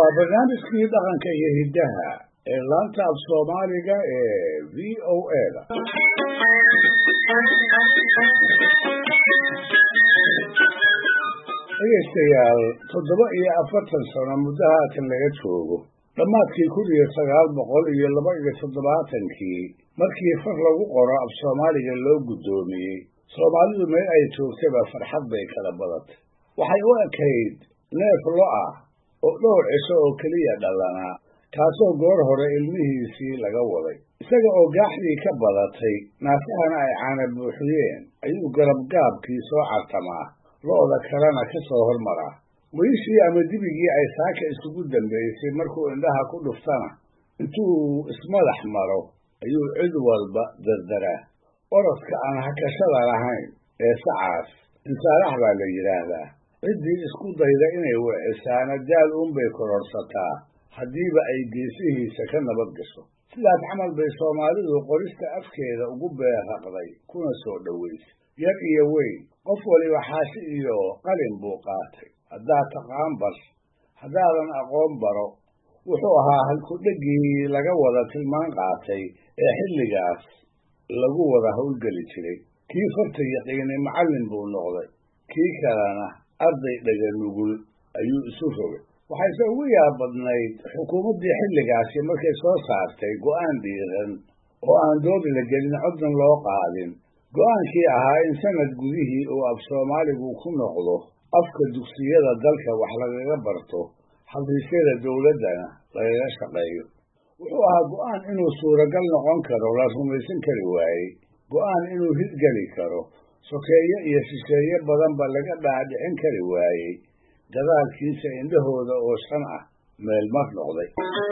وبرنامجكي dhaqanka iyo hidaha ee laanta af Soomaaliga ee VOA-da. Dhegeystayaal 47 sano muddo haatan laga joogo dhammaadkii 1972 markii far lagu qoro af Soomaaliga loo guddoomiyey Soomaalidu meel ay joogtaba farxad bay kala badatay waxay u ekayd neef lo ah oo dhowr cisho oo keliya dhalanaa kaasoo goor hore ilmihiisii laga waday isaga oo gaaxdii ka badatay naasahana ay caana buuxiyeen ayuu garabgaabkii soo cartamaa lo'da kalena ka soo hormaraa wiishii ama dibigii ay saaka isugu dambaysay markuu indhaha ku dhuftana intuu ismadax maro ayuu cid walba dardaraa orodka aan hakashada lahayn ee sacaas insaarax baa la yidhaahdaa ciddii isku dayda inay wicisaana daal uunbay kororsataa haddiiba ay geesihiisa ka nabad gasho sidaas camal bay Soomaalidu qorista afkeeda ugu beeraqday kuna soo dhaweysay yar iyo weyn qof waliba xaashi iyo qalin buu qaatay haddaad taqaan bar haddaadan aqoon baro wuxuu ahaa halku-dhegii laga wada tilmaan qaatay ee xilligaas lagu wada howlgeli jiray kii farta yaqiinay macallin buu noqday kii kalena arday dhaga nugul ayuu isu rogay waxayse ugu yaabadnayd xukuumaddii xilligaasi markay soo saartay go'aan dhiiran oo aan doodi la gelin coddan loo qaadin go'aankii ahaa in sanad gudihii uu af Soomaaligu ku noqdo afka dugsiyada dalka wax lagaga barto xafiisyada dowladdana lagaga shaqeeyo wuxuu ahaa go'aan inuu suuragal noqon karo la rumaysan kari waayey go'aan inuu hirgeli karo sokeeye iyo shisheeye badanba laga dhaadhicin kari waayey gadaalkiisa indhahooda oo shan ah meel mar noqday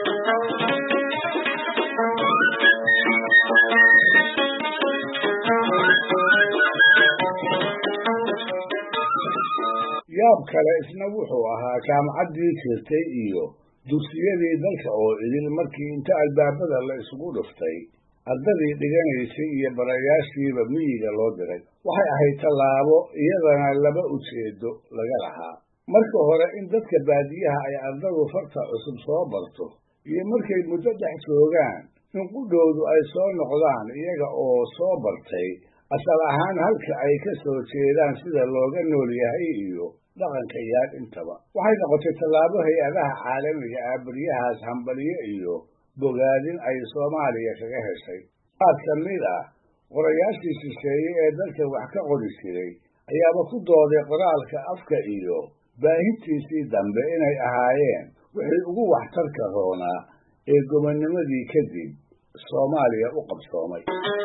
yaab kale isna wuxuu ahaa jaamacaddii jirtay iyo dugsiyadii dalka oo idil markii inta albaabada la isugu dhuftay ardadii dhiganaysay iyo barayaashiiba miyiga loo diray waxay ahayd tallaabo iyadana laba ujeedo laga lahaa marka hore in dadka baadiyaha ay ardadu farta cusub soo barto iyo markay muddo dhex joogaan in qudhoodu ay soo noqdaan iyaga oo soo bartay asal ahaan halka ay ka soo jeedaan sida looga nool yahay iyo dhaqanka yaal intaba waxay noqotay tallaabo hay-adaha caalamiga ah baryahaas hambaliyo iyo bogaadin ay Soomaaliya kaga heshay qaar ka mid ah qorayaashii shisheeye ee dalka wax ka qori jiray ayaaba ku dooday qoraalka afka iyo baahintiisii dambe inay ahaayeen wixii ugu waxtarka roonaa ee gobonnimadii kadib Soomaaliya u qabsoomay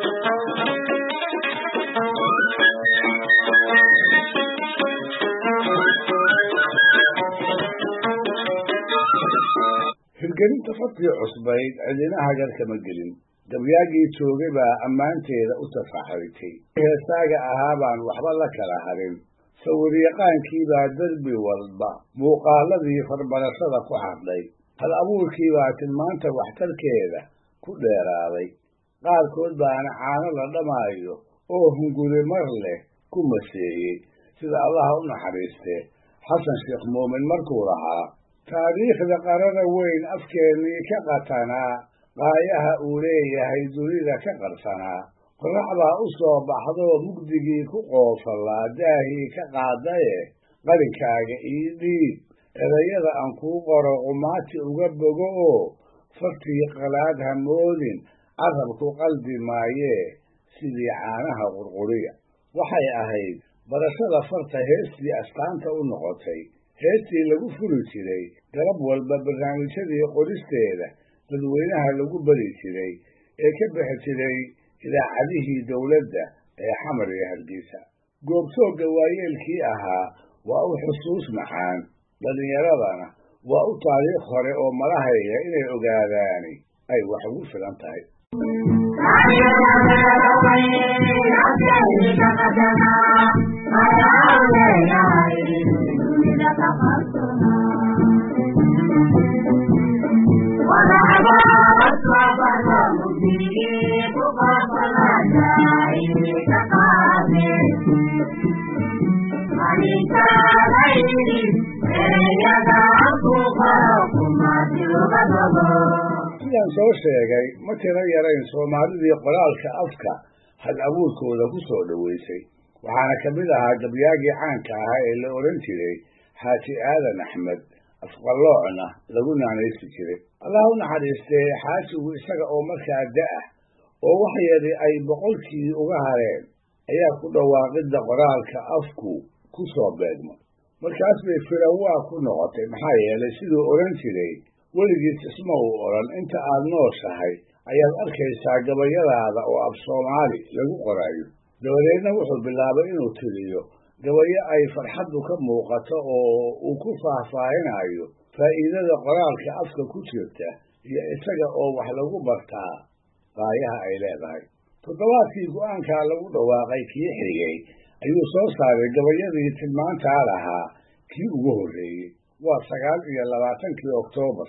hirgelinta fartii cusbayd cidina hagar kama gelin gabyaagii joogay baa ammaanteeda u tafaxritay heesaaga ahaa baan waxba la kala harin sawiryaqaankii baa derbi walba muuqaaladii farbarashada ku hadlay hal abuurkii baa tilmaanta waxtarkeeda ku dheeraaday qaarkood baana caano la dhamaayo oo hunguri mar leh ku maseeyey sida allaha u naxariistee xasan sheekh muumin markuu lahaa taariikhda qarada weyn afkeennii ka qatanaa qaayaha uu leeyahay dunida ka qarsanaa qorax baa u soo baxdoo mugdigii ku qoofallaa daahii ka qaadaye qalinkaaga ii dhiib erayada aan kuu qoro qumaati uga bogo oo fartii qalaad ha moodin carabku qalbi maayee sidii caanaha qurquriya waxay ahayd barashada farta heestii astaanta u noqotay heestii lagu furi jiray galab walba barnaamijyadii qoristeeda dadweynaha lagu bari jiray ee ka bixi jiray idaacadihii dowladda ee xamar iyo hargeysa goobjoogga waayeelkii ahaa waa u xusuus macaan dhallinyaradana waa u taariikh hore oo malahaya inay ogaadaani ay wax ugu filan tahay Come sidaan soo sheegay ma tiro yarayn soomaalidii qoraalka afka hal abuurkooda ku soo dhoweysay waxaana ka mid ahaa gabyaagii caanka ahaa ee la odhan jiray xaaji aadan axmed afqaloocna lagu naanaysi jiray allah u naxariistee xaajigu isaga oo markaa da-ah oo wax yari ay boqolkii uga hareen ayaa ku dhawaaqidda qoraalka afku ku soo beegmay markaas bay firawaa ku noqotay maxaa yeelay siduu odhan jiray weligiis isma uu odhan inta aad nooshahay ayaad arkaysaa gabayadaada oo af soomaali lagu qorayo dabadeedna wuxuu bilaabay inuu tiriyo gabayo ay farxaddu ka muuqato oo uu ku faahfaahinayo faa'iidada qoraalka afka ku jirta iyo isaga oo wax lagu bartaa qaayaha ay leedahay toddobaadkii go-aankaa lagu dhawaaqay kii xigay ayuu soo saaray gabayadii tilmaantaa lahaa kii ugu horreeyey waa 29 Oktoobar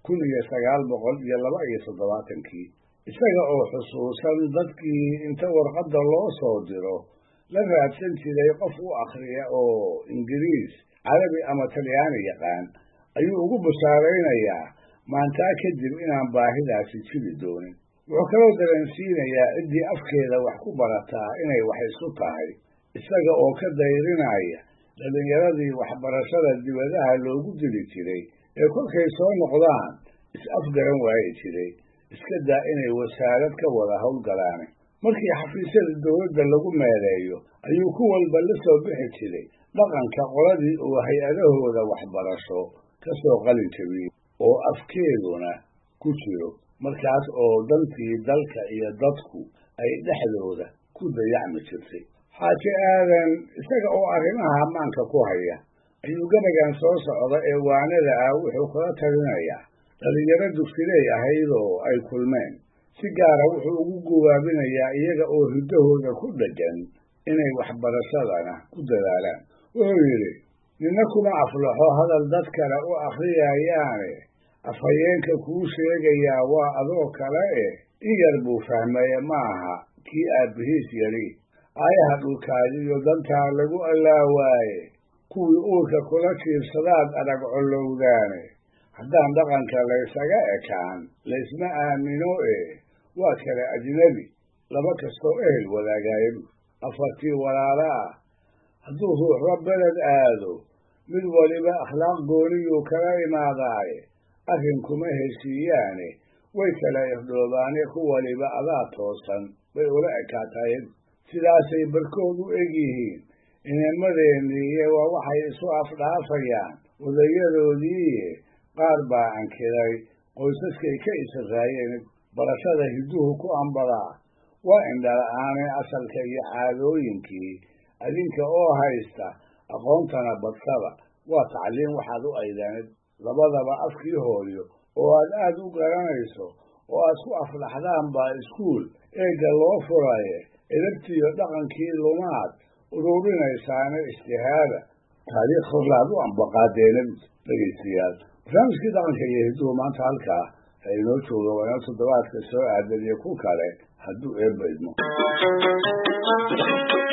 1927 isaga oo xusuusan dadkii inta warqadda loo soo diro la raadsan jiray qof u akhriya oo ingiriis carabi ama talyaani yaqaan ayuu ugu bashaaraynayaa maantaa kadib inaan baahidaasi jiri doonin wuxuu kaloo dareensiinayaa ciddii afkeeda wax ku barataa inay wax isku tahay isaga oo ka dayrinaya dhalinyaradii waxbarashada dibadaha loogu diri jiray ee kolkay soo noqdaan is-afgaran waayi jiray iska daa inay wasaarad ka wada howlgalaan markii xafiisyada dowladda lagu meeleeyo ayuu ku walba la soo bixi jiray dhaqanka qoladii uu hay-adahooda waxbarasho ka soo qalin jabiyey oo afkeeduna ku jiro markaas oo dantii dalka iyo dadku ay dhexdooda ku dayacmi jirtay xaaji aadan isaga oo arrimaha ammaanka ku haya ayuu gabaygan soo socda ee waanada ah wuxuu kula talinayaa dhalinyaro dugsiley ahayd oo ay kulmeen si gaara wuxuu ugu guwaabinayaa iyaga oo hiddahooda ku dheggan inay waxbarashadana ku dadaalaan wuxuu yidhi nina kuma aflaxo hadal dad kale u akhriyayaane afhayeenka kuu sheegayaa waa adoo kale in yar buu fahmaya ma aha kii aabbihiis yari aayaha dhulkaadiyo dantaa lagu allaawaaye kuwii uurka kula jiibsadaad adag collowdaane haddaan dhaqanka laysaga ekaan laysma aamino waa kale ajnabi laba kastoo ehel wadaagaayo afartii walaala ah hadduu ruuxba beled aado mid waliba akhlaaq gooniyuu kala imaadaaye arrinkuma heshiiyaane way kala irdhoobaane ku waliba adaa toosan bay ula ekaatayen sidaasay barkood u egyihiin inamadeennii waa waxay isu afdhaafayaan odayadoodii qaar baa ankiray qoysaskay ka israayeen barashada hidduhu ku ambadaa waa indhala-aane asalka iyo caadooyinkii adinka oo haysta aqoontana badsada waa tacliim waxaad u aydaanid labadaba afkii hooyo oo aad u garanayso oo aad ku aflaxdaan baa iskuul eegga loo furaye edabtiiyo dhaqankii lumaad ururinaysaana ijtihaada taariikh horlaad u ambaqaadeena dhegaystayaal barnaamijkii dhaqanka iyo hidduhu maanta halkaa ha inoo jooga waana toddobaadka soo aadan iyo ku kale hadduu eebba idmo